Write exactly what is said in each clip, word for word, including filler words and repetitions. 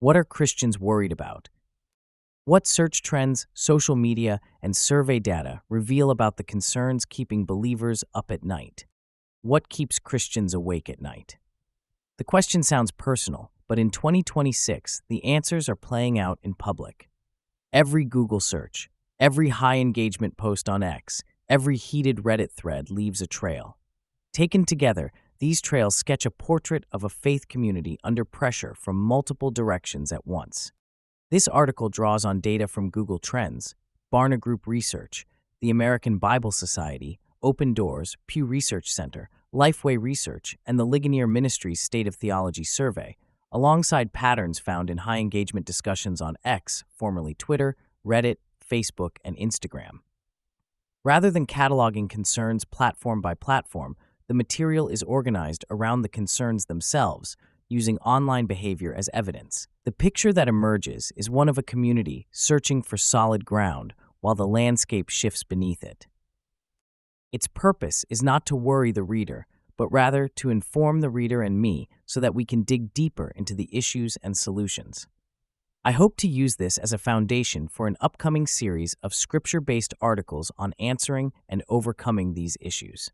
What are Christians worried about? What search trends, social media, and survey data reveal about the concerns keeping believers up at night? What keeps Christians awake at night? The question sounds personal, but in twenty twenty-six, the answers are playing out in public. Every Google search, every high-engagement post on X, every heated Reddit thread leaves a trail. Taken together, these trails sketch a portrait of a faith community under pressure from multiple directions at once. This article draws on data from Google Trends, Barna Group Research, the American Bible Society, Open Doors, Pew Research Center, Lifeway Research, and the Ligonier Ministries State of Theology Survey, alongside patterns found in high-engagement discussions on X, formerly Twitter, Reddit, Facebook, and Instagram. Rather than cataloging concerns platform by platform, the material is organized around the concerns themselves, using online behavior as evidence. The picture that emerges is one of a community searching for solid ground while the landscape shifts beneath it. Its purpose is not to worry the reader, but rather to inform the reader and me so that we can dig deeper into the issues and solutions. I hope to use this as a foundation for an upcoming series of scripture-based articles on answering and overcoming these issues.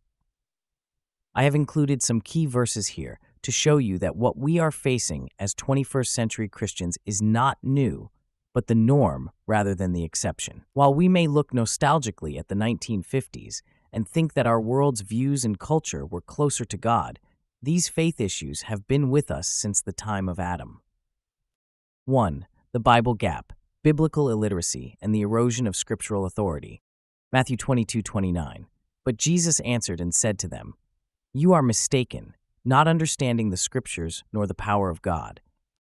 I have included some key verses here to show you that what we are facing as twenty-first century Christians is not new, but the norm rather than the exception. While we may look nostalgically at the nineteen fifties and think that our world's views and culture were closer to God, these faith issues have been with us since the time of Adam. one. The Bible Gap, Biblical Illiteracy, and the Erosion of Scriptural Authority. Matthew twenty-two twenty-nine. But Jesus answered and said to them, "You are mistaken, not understanding the Scriptures nor the power of God."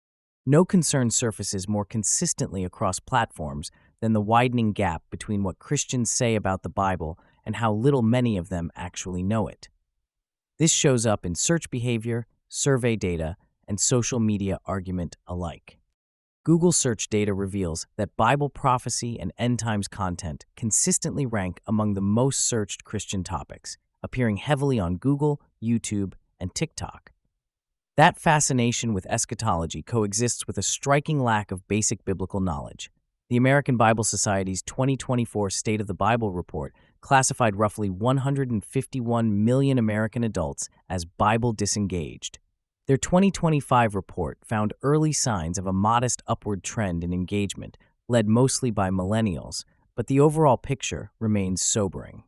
No concern surfaces more consistently across platforms than the widening gap between what Christians say about the Bible and how little many of them actually know it. This shows up in search behavior, survey data, and social media argument alike. Google search data reveals that Bible prophecy and end times content consistently rank among the most searched Christian topics, appearing heavily on Google, YouTube, and TikTok. That fascination with eschatology coexists with a striking lack of basic biblical knowledge. The American Bible Society's twenty twenty-four State of the Bible report classified roughly one hundred fifty-one million American adults as Bible disengaged. Their twenty twenty-five report found early signs of a modest upward trend in engagement, led mostly by millennials, but the overall picture remains sobering.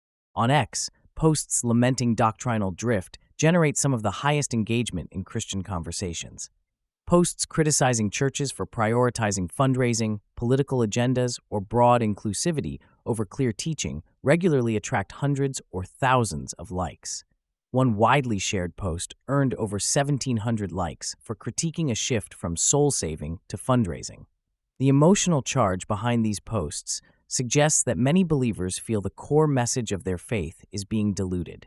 On X, posts lamenting doctrinal drift generate some of the highest engagement in Christian conversations. Posts criticizing churches for prioritizing fundraising, political agendas, or broad inclusivity over clear teaching regularly attract hundreds or thousands of likes. One widely shared post earned over seventeen hundred likes for critiquing a shift from soul-saving to fundraising. The emotional charge behind these posts suggests that many believers feel the core message of their faith is being diluted.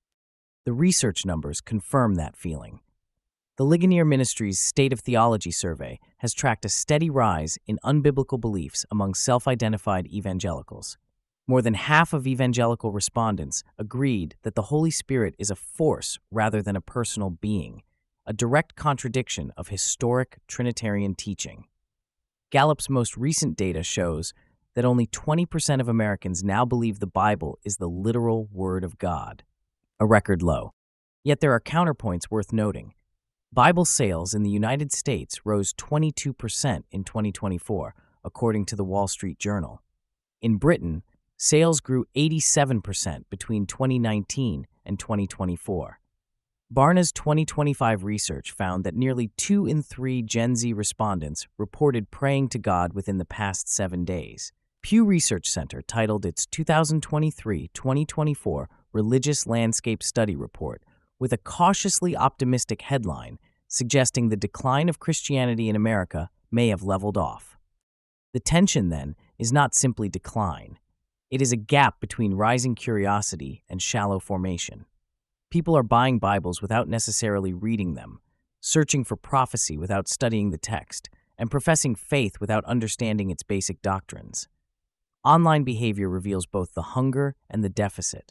The research numbers confirm that feeling. The Ligonier Ministries State of Theology Survey has tracked a steady rise in unbiblical beliefs among self-identified evangelicals. More than half of evangelical respondents agreed that the Holy Spirit is a force rather than a personal being, a direct contradiction of historic Trinitarian teaching. Gallup's most recent data shows that only twenty percent of Americans now believe the Bible is the literal Word of God, a record low. Yet there are counterpoints worth noting. Bible sales in the United States rose twenty-two percent in twenty twenty-four, according to the Wall Street Journal. In Britain, sales grew eighty-seven percent between twenty nineteen and twenty twenty-four. Barna's twenty twenty-five research found that nearly two in three Gen Z respondents reported praying to God within the past seven days. Pew Research Center titled its two thousand twenty-three twenty twenty-four Religious Landscape Study Report with a cautiously optimistic headline suggesting the decline of Christianity in America may have leveled off. The tension, then, is not simply decline. It is a gap between rising curiosity and shallow formation. People are buying Bibles without necessarily reading them, searching for prophecy without studying the text, and professing faith without understanding its basic doctrines. Online behavior reveals both the hunger and the deficit.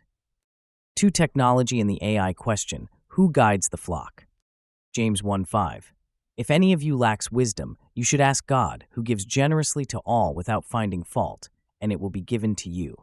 To technology and the A I question, who guides the flock? James one five. If any of you lacks wisdom, you should ask God, who gives generously to all without finding fault, and it will be given to you.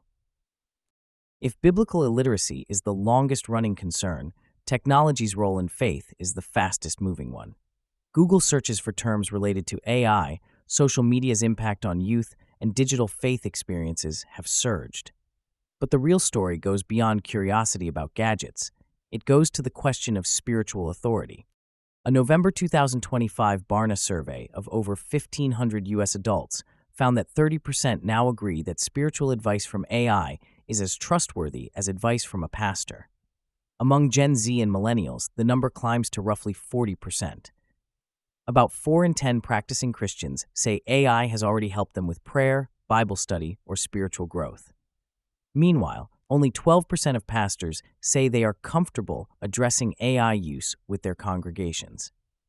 If biblical illiteracy is the longest-running concern, technology's role in faith is the fastest-moving one. Google searches for terms related to A I, social media's impact on youth, and digital faith experiences have surged. But the real story goes beyond curiosity about gadgets. It goes to the question of spiritual authority. A November two thousand twenty-five Barna survey of over fifteen hundred U S adults found that thirty percent now agree that spiritual advice from A I is as trustworthy as advice from a pastor. Among Gen Z and millennials, the number climbs to roughly forty percent. About four in ten practicing Christians say A I has already helped them with prayer, Bible study, or spiritual growth. Meanwhile, only twelve percent of pastors say they are comfortable addressing A I use with their congregations.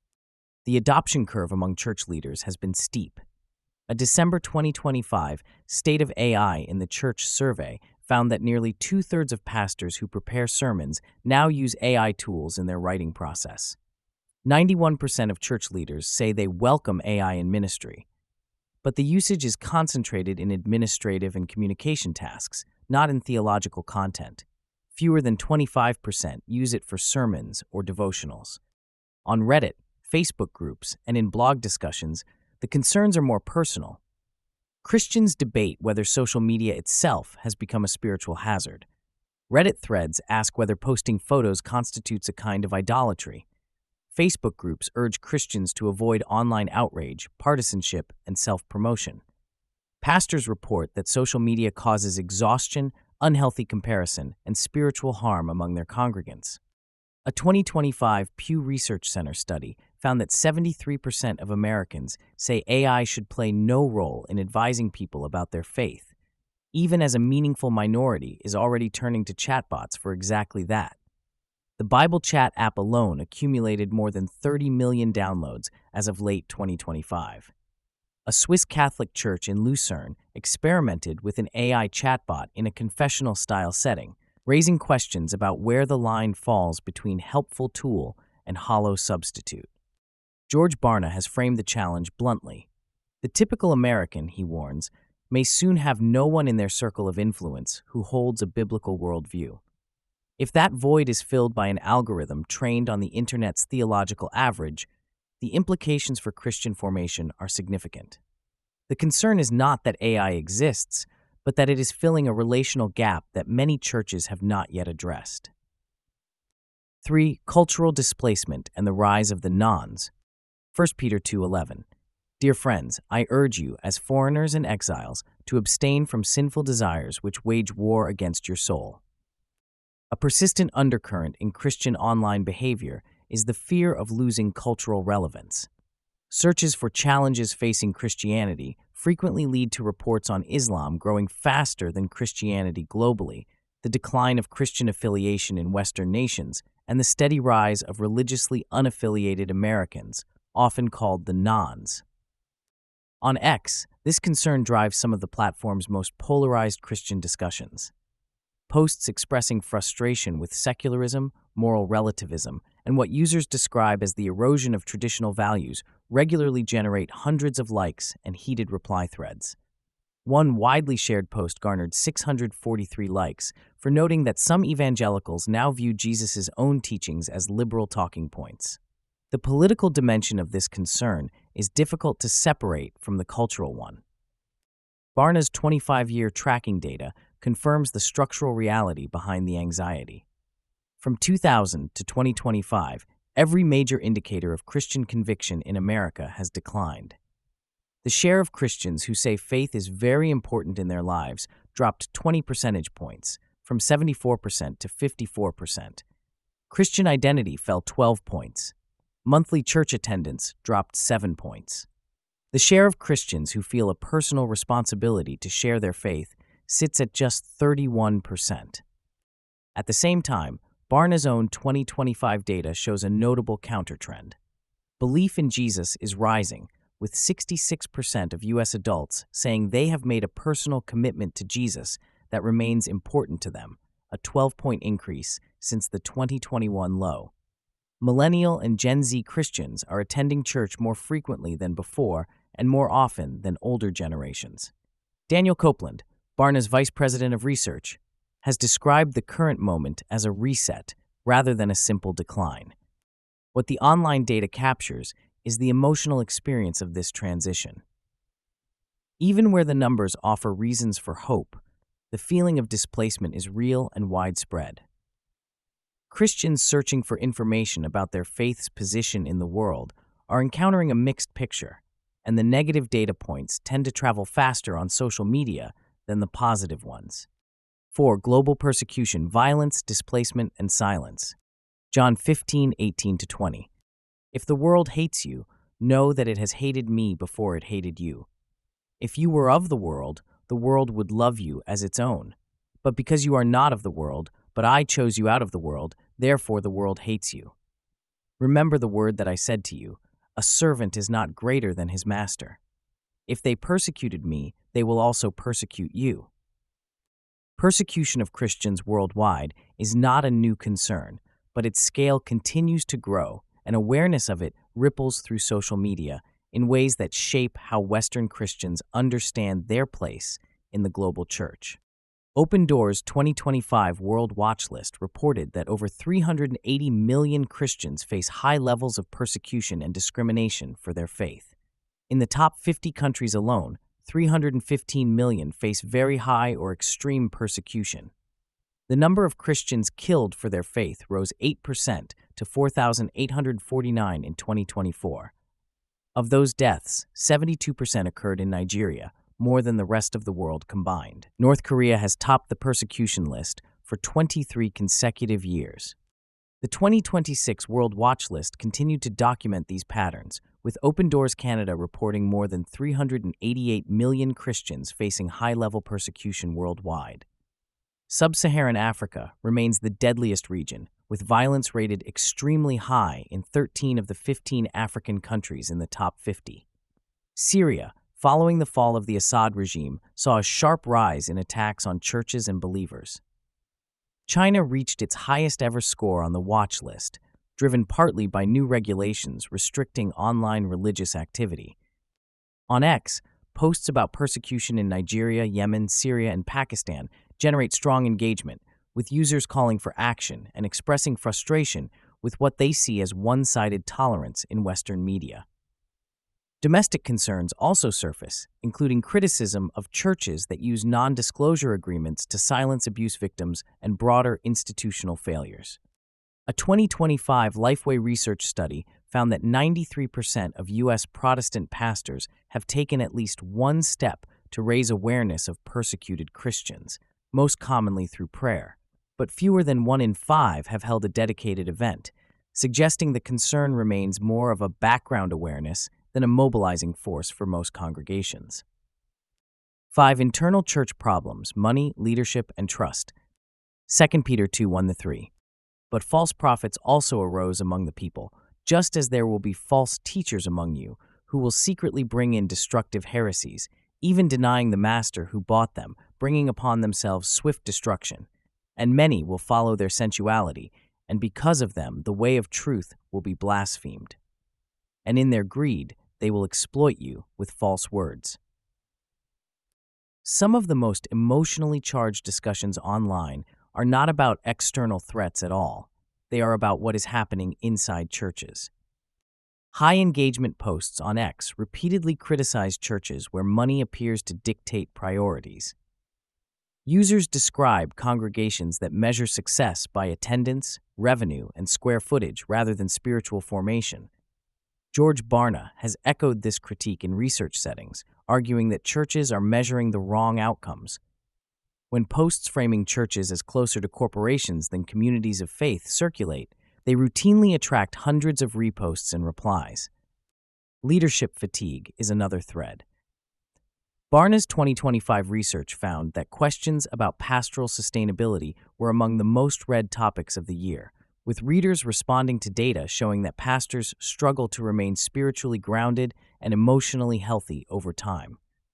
The adoption curve among church leaders has been steep. A December twenty twenty-five State of A I in the Church survey found that nearly two-thirds of pastors who prepare sermons now use A I tools in their writing process. ninety-one percent of church leaders say they welcome A I in ministry, but the usage is concentrated in administrative and communication tasks, not in theological content. Fewer than twenty-five percent use it for sermons or devotionals. On Reddit, Facebook groups, and in blog discussions, the concerns are more personal. Christians debate whether social media itself has become a spiritual hazard. Reddit threads ask whether posting photos constitutes a kind of idolatry. Facebook groups urge Christians to avoid online outrage, partisanship, and self-promotion. Pastors report that social media causes exhaustion, unhealthy comparison, and spiritual harm among their congregants. A twenty twenty-five Pew Research Center study found that seventy-three percent of Americans say A I should play no role in advising people about their faith, even as a meaningful minority is already turning to chatbots for exactly that. The Bible Chat app alone accumulated more than thirty million downloads as of late twenty twenty-five. A Swiss Catholic church in Lucerne experimented with an A I chatbot in a confessional-style setting, raising questions about where the line falls between helpful tool and hollow substitute. George Barna has framed the challenge bluntly. The typical American, he warns, may soon have no one in their circle of influence who holds a biblical worldview. If that void is filled by an algorithm trained on the internet's theological average, the implications for Christian formation are significant. The concern is not that A I exists, but that it is filling a relational gap that many churches have not yet addressed. three. Cultural displacement and the rise of the nones. First Peter two eleven. Dear friends, I urge you, as foreigners and exiles, to abstain from sinful desires which wage war against your soul. A persistent undercurrent in Christian online behavior is the fear of losing cultural relevance. Searches for challenges facing Christianity frequently lead to reports on Islam growing faster than Christianity globally, the decline of Christian affiliation in Western nations, and the steady rise of religiously unaffiliated Americans, often called the nones. On X, this concern drives some of the platform's most polarized Christian discussions. Posts expressing frustration with secularism, moral relativism, and what users describe as the erosion of traditional values regularly generate hundreds of likes and heated reply threads. One widely shared post garnered six hundred forty-three likes for noting that some evangelicals now view Jesus' own teachings as liberal talking points. The political dimension of this concern is difficult to separate from the cultural one. Barna's twenty-five-year tracking data confirms the structural reality behind the anxiety. From two thousand to twenty twenty-five, every major indicator of Christian conviction in America has declined. The share of Christians who say faith is very important in their lives dropped twenty percentage points, from seventy-four percent to fifty-four percent. Christian identity fell twelve points. Monthly church attendance dropped seven points. The share of Christians who feel a personal responsibility to share their faith sits at just thirty-one percent. At the same time, Barna's own twenty twenty-five data shows a notable countertrend. Belief in Jesus is rising, with sixty-six percent of U S adults saying they have made a personal commitment to Jesus that remains important to them, a twelve-point increase since the twenty twenty-one low. Millennial and Gen Z Christians are attending church more frequently than before and more often than older generations. Daniel Copeland, Barna's Vice President of Research, has described the current moment as a reset rather than a simple decline. What the online data captures is the emotional experience of this transition. Even where the numbers offer reasons for hope, the feeling of displacement is real and widespread. Christians searching for information about their faith's position in the world are encountering a mixed picture, and the negative data points tend to travel faster on social media than the positive ones. four. Global persecution, violence, displacement, and silence. John fifteen, eighteen to twenty. If the world hates you, know that it has hated me before it hated you. If you were of the world, the world would love you as its own. But because you are not of the world, but I chose you out of the world, therefore the world hates you. Remember the word that I said to you, a servant is not greater than his master. If they persecuted me, they will also persecute you. Persecution of Christians worldwide is not a new concern, but its scale continues to grow, and awareness of it ripples through social media in ways that shape how Western Christians understand their place in the global church. Open Doors' twenty twenty-five World Watch List reported that over three hundred eighty million Christians face high levels of persecution and discrimination for their faith. In the top fifty countries alone, three hundred fifteen million face very high or extreme persecution. The number of Christians killed for their faith rose eight percent to four thousand eight hundred forty-nine in twenty twenty-four. Of those deaths, seventy-two percent occurred in Nigeria, more than the rest of the world combined. North Korea has topped the persecution list for twenty-three consecutive years. The twenty twenty-six World Watch List continued to document these patterns, with Open Doors Canada reporting more than three hundred eighty-eight million Christians facing high-level persecution worldwide. Sub-Saharan Africa remains the deadliest region, with violence rated extremely high in thirteen of the fifteen African countries in the top fifty. Syria, following the fall of the Assad regime, saw a sharp rise in attacks on churches and believers. China reached its highest-ever score on the watch list, driven partly by new regulations restricting online religious activity. On X, posts about persecution in Nigeria, Yemen, Syria, and Pakistan generate strong engagement, with users calling for action and expressing frustration with what they see as one-sided tolerance in Western media. Domestic concerns also surface, including criticism of churches that use non-disclosure agreements to silence abuse victims and broader institutional failures. A twenty twenty-five Lifeway research study found that ninety-three percent of U S Protestant pastors have taken at least one step to raise awareness of persecuted Christians, most commonly through prayer, but fewer than one in five have held a dedicated event, suggesting the concern remains more of a background awareness than a mobilizing force for most congregations. five. Internal church problems, money, leadership, and trust. Second Peter two, one to three. But false prophets also arose among the people, just as there will be false teachers among you, who will secretly bring in destructive heresies, even denying the master who bought them, bringing upon themselves swift destruction. And many will follow their sensuality, and because of them the way of truth will be blasphemed. And in their greed they will exploit you with false words. Some of the most emotionally charged discussions online are not about external threats at all. They are about what is happening inside churches. High engagement posts on X repeatedly criticize churches where money appears to dictate priorities. Users describe congregations that measure success by attendance, revenue, and square footage rather than spiritual formation. George Barna has echoed this critique in research settings, arguing that churches are measuring the wrong outcomes. When posts framing churches as closer to corporations than communities of faith circulate, they routinely attract hundreds of reposts and replies. Leadership fatigue is another thread. Barna's twenty twenty-five research found that questions about pastoral sustainability were among the most read topics of the year, with readers responding to data showing that pastors struggle to remain spiritually grounded and emotionally healthy over time.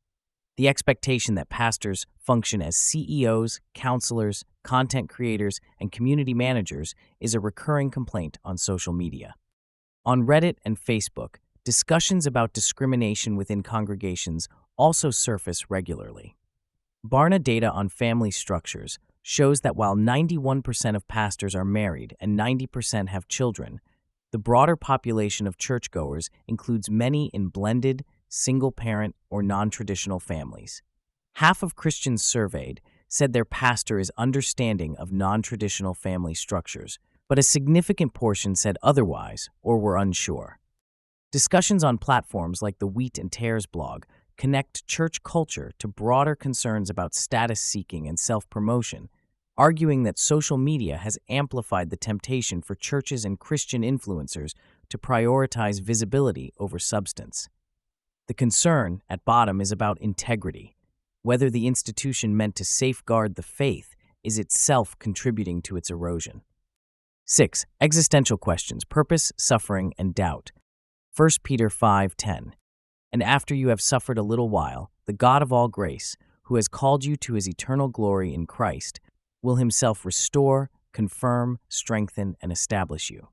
The expectation that pastors function as C E Os, counselors, content creators, and community managers is a recurring complaint on social media. On Reddit and Facebook, discussions about discrimination within congregations also surface regularly. Barna data on family structures shows that while ninety-one percent of pastors are married and ninety percent have children, the broader population of churchgoers includes many in blended, single-parent, or non-traditional families. Half of Christians surveyed said their pastor is understanding of non-traditional family structures, but a significant portion said otherwise or were unsure. Discussions on platforms like the Wheat and Tares blog connect church culture to broader concerns about status-seeking and self-promotion, arguing that social media has amplified the temptation for churches and Christian influencers to prioritize visibility over substance. The concern, at bottom, is about integrity, whether the institution meant to safeguard the faith is itself contributing to its erosion. six. Existential questions, purpose, suffering, and doubt. First Peter five ten. And after you have suffered a little while, the God of all grace, who has called you to his eternal glory in Christ, will himself restore, confirm, strengthen, and establish you.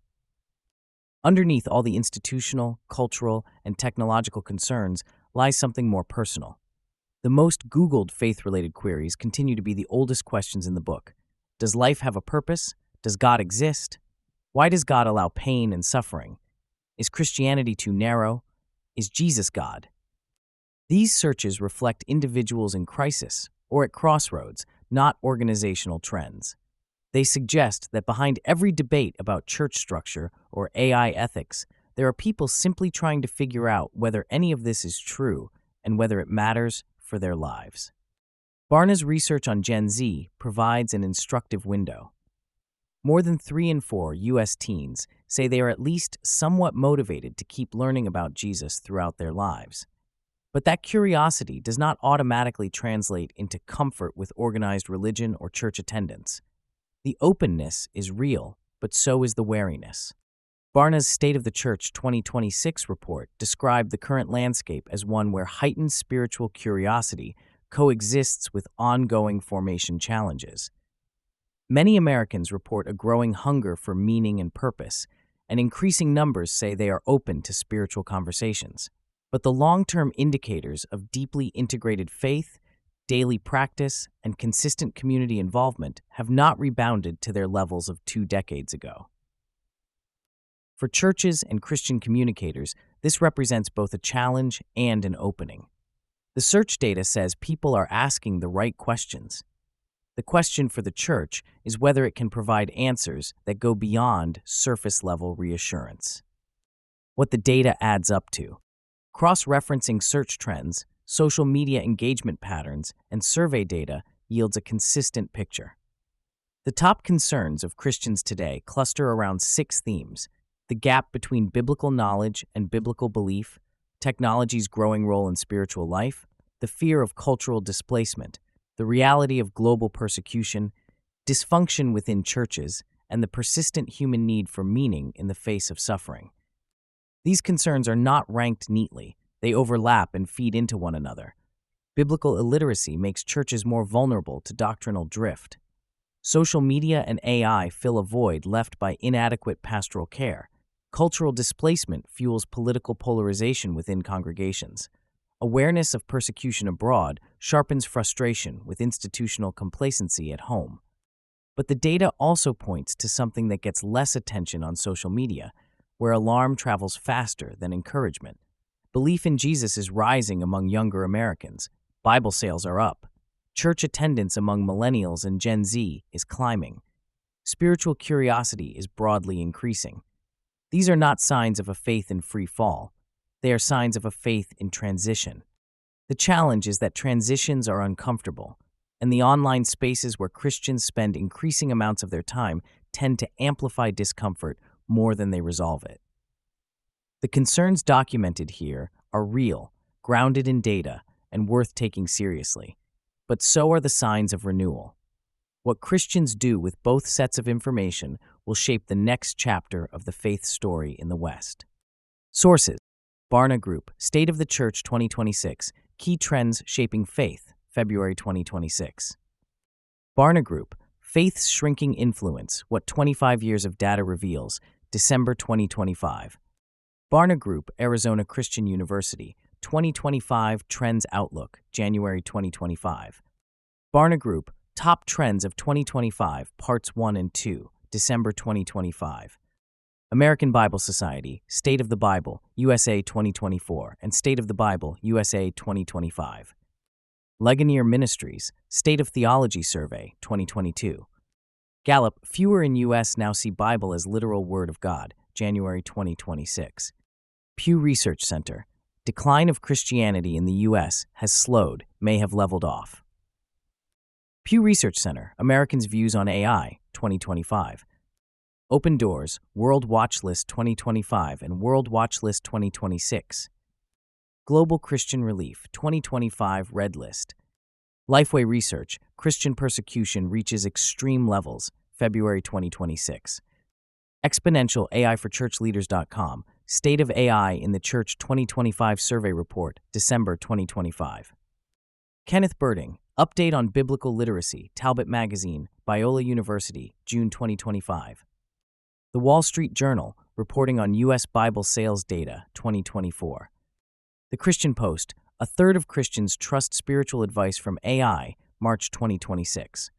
Underneath all the institutional, cultural, and technological concerns lies something more personal. The most Googled faith-related queries continue to be the oldest questions in the book. Does life have a purpose? Does God exist? Why does God allow pain and suffering? Is Christianity too narrow? Is Jesus God? These searches reflect individuals in crisis or at crossroads, not organizational trends. They suggest that behind every debate about church structure or A I ethics, there are people simply trying to figure out whether any of this is true and whether it matters for their lives. Barna's research on Gen Z provides an instructive window. More than three in four U S teens say they are at least somewhat motivated to keep learning about Jesus throughout their lives. But that curiosity does not automatically translate into comfort with organized religion or church attendance. The openness is real, but so is the wariness. Barna's State of the Church twenty twenty-six report described the current landscape as one where heightened spiritual curiosity coexists with ongoing formation challenges. Many Americans report a growing hunger for meaning and purpose, and increasing numbers say they are open to spiritual conversations. But the long-term indicators of deeply integrated faith, daily practice, and consistent community involvement have not rebounded to their levels of two decades ago. For churches and Christian communicators, this represents both a challenge and an opening. The search data says people are asking the right questions. The question for the church is whether it can provide answers that go beyond surface-level reassurance. What the data adds up to. Cross-referencing search trends, social media engagement patterns, and survey data yields a consistent picture. The top concerns of Christians today cluster around six themes: the gap between biblical knowledge and biblical belief, technology's growing role in spiritual life, the fear of cultural displacement, the reality of global persecution, dysfunction within churches, and the persistent human need for meaning in the face of suffering. These concerns are not ranked neatly. They overlap and feed into one another. Biblical illiteracy makes churches more vulnerable to doctrinal drift. Social media and A I fill a void left by inadequate pastoral care. Cultural displacement fuels political polarization within congregations. Awareness of persecution abroad sharpens frustration with institutional complacency at home. But the data also points to something that gets less attention on social media, where alarm travels faster than encouragement. Belief in Jesus is rising among younger Americans. Bible sales are up. Church attendance among millennials and Gen Z is climbing. Spiritual curiosity is broadly increasing. These are not signs of a faith in free fall. They are signs of a faith in transition. The challenge is that transitions are uncomfortable, and the online spaces where Christians spend increasing amounts of their time tend to amplify discomfort more than they resolve it. The concerns documented here are real, grounded in data, and worth taking seriously. But so are the signs of renewal. What Christians do with both sets of information will shape the next chapter of the faith story in the West. Sources: Barna Group, State of the Church twenty twenty-six, Key Trends Shaping Faith, February twenty twenty-six. Barna Group, Faith's Shrinking Influence, What twenty-five Years of Data Reveals, December twenty twenty-five. Barna Group, Arizona Christian University, twenty twenty-five Trends Outlook, January twenty twenty-five. Barna Group, Top Trends of twenty twenty-five, Parts one and two, December twenty twenty-five. American Bible Society, State of the Bible, U S A twenty twenty-four, and State of the Bible, U S A twenty twenty-five. Ligonier Ministries, State of Theology Survey, twenty twenty-two. Gallup, Fewer in U S Now See Bible as Literal Word of God, January twenty twenty-six. Pew Research Center, Decline of Christianity in the U S has slowed, may have leveled off. Pew Research Center, Americans' Views on A I, twenty twenty-five. Open Doors, World Watch List twenty twenty-five and World Watch List twenty twenty-six. Global Christian Relief, twenty twenty-five Red List. Lifeway Research, Christian Persecution Reaches Extreme Levels, February twenty twenty-six. Exponential A I for Church Leaders dot com, State of A I in the Church twenty twenty-five Survey Report, December twenty twenty-five. Kenneth Birding, Update on Biblical Literacy, Talbot Magazine, Biola University, June twenty twenty-five. The Wall Street Journal, Reporting on U S Bible Sales Data, twenty twenty-four. The Christian Post, A Third of Christians Trust Spiritual Advice from A I, March twenty twenty-six.